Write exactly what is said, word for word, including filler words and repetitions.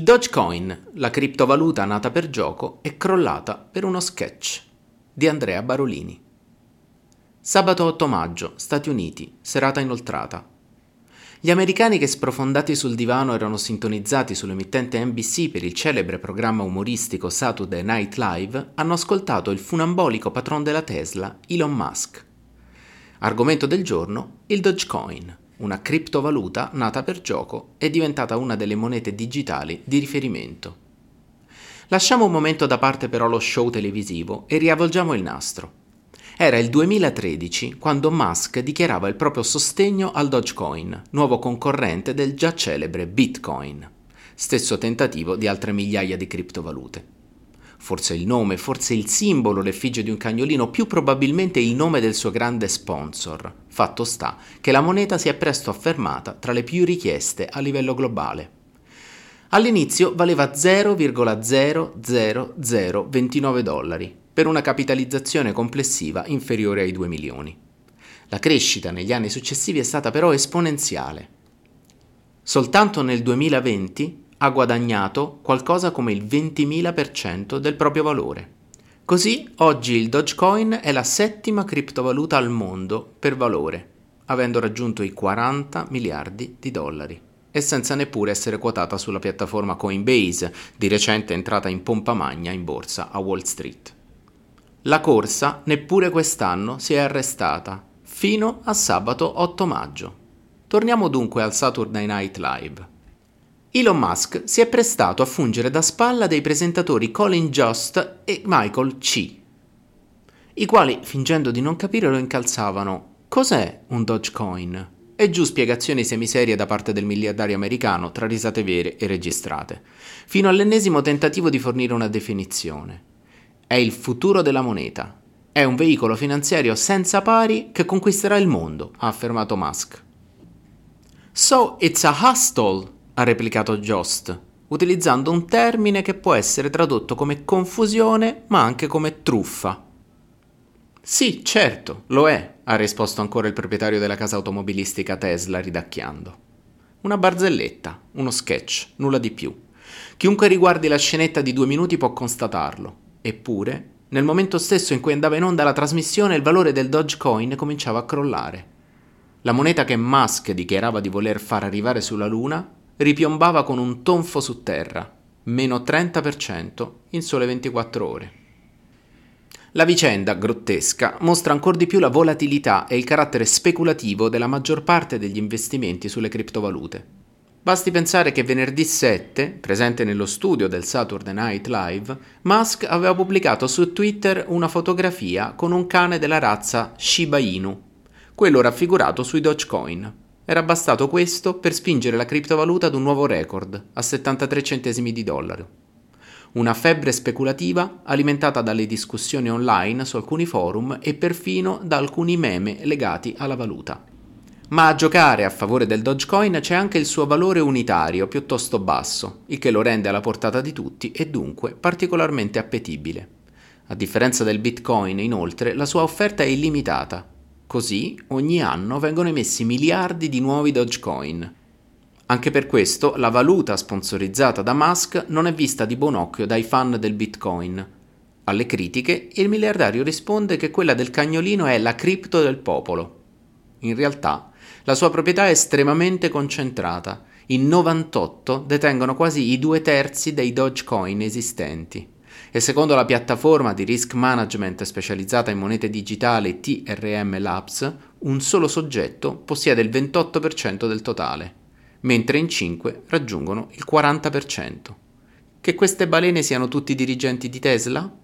Dogecoin, la criptovaluta nata per gioco, è crollata per uno sketch di Andrea Barolini. Sabato otto maggio, Stati Uniti, serata inoltrata. Gli americani che sprofondati sul divano erano sintonizzati sull'emittente N B C per il celebre programma umoristico Saturday Night Live hanno ascoltato il funambolico patron della Tesla, Elon Musk. Argomento del giorno, il Dogecoin, una criptovaluta nata per gioco e diventata una delle monete digitali di riferimento. Lasciamo un momento da parte però lo show televisivo e riavvolgiamo il nastro. Era il duemilatredici quando Musk dichiarava il proprio sostegno al Dogecoin, nuovo concorrente del già celebre Bitcoin, stesso tentativo di altre migliaia di criptovalute. Forse il nome, forse il simbolo, l'effigie di un cagnolino, più probabilmente il nome del suo grande sponsor. Fatto sta che la moneta si è presto affermata tra le più richieste a livello globale. All'inizio valeva zero virgola zero zero zero ventinove dollari, per una capitalizzazione complessiva inferiore ai due milioni. La crescita negli anni successivi è stata però esponenziale. Soltanto nel duemilaventi ha guadagnato qualcosa come il ventimila per cento del proprio valore. Così oggi il Dogecoin è la settima criptovaluta al mondo per valore, avendo raggiunto i quaranta miliardi di dollari e senza neppure essere quotata sulla piattaforma Coinbase, di recente entrata in pompa magna in borsa a Wall Street. La corsa neppure quest'anno si è arrestata, fino a sabato otto maggio. Torniamo dunque al Saturday Night Live. Elon Musk si è prestato a fungere da spalla dei presentatori Colin Jost e Michael Che, i quali, fingendo di non capire, lo incalzavano: cos'è un Dogecoin? E giù spiegazioni semiserie da parte del miliardario americano, tra risate vere e registrate, fino all'ennesimo tentativo di fornire una definizione. È il futuro della moneta. È un veicolo finanziario senza pari che conquisterà il mondo, ha affermato Musk. So it's a hustle, ha replicato Jost, utilizzando un termine che può essere tradotto come confusione, ma anche come truffa. Sì, certo, lo è, ha risposto ancora il proprietario della casa automobilistica Tesla, ridacchiando. Una barzelletta, uno sketch, nulla di più. Chiunque riguardi la scenetta di due minuti può constatarlo. Eppure, nel momento stesso in cui andava in onda la trasmissione, il valore del Dogecoin cominciava a crollare. La moneta che Musk dichiarava di voler far arrivare sulla Luna ripiombava con un tonfo su terra, meno trenta per cento in sole ventiquattro ore. La vicenda, grottesca, mostra ancor di più la volatilità e il carattere speculativo della maggior parte degli investimenti sulle criptovalute. Basti pensare che venerdì sette, presente nello studio del Saturday Night Live, Musk aveva pubblicato su Twitter una fotografia con un cane della razza Shiba Inu, quello raffigurato sui Dogecoin. Era bastato questo per spingere la criptovaluta ad un nuovo record, a settantatré centesimi di dollaro. Una febbre speculativa alimentata dalle discussioni online su alcuni forum e perfino da alcuni meme legati alla valuta. Ma a giocare a favore del Dogecoin c'è anche il suo valore unitario piuttosto basso, il che lo rende alla portata di tutti e dunque particolarmente appetibile. A differenza del Bitcoin, inoltre, la sua offerta è illimitata. Così, ogni anno vengono emessi miliardi di nuovi Dogecoin. Anche per questo, la valuta sponsorizzata da Musk non è vista di buon occhio dai fan del Bitcoin. Alle critiche, il miliardario risponde che quella del cagnolino è la cripto del popolo. In realtà, la sua proprietà è estremamente concentrata. In novantotto detengono quasi i due terzi dei Dogecoin esistenti. E secondo la piattaforma di risk management specializzata in monete digitali T R M Labs, un solo soggetto possiede il ventotto per cento del totale, mentre in cinque raggiungono il quaranta per cento. Che queste balene siano tutti dirigenti di Tesla?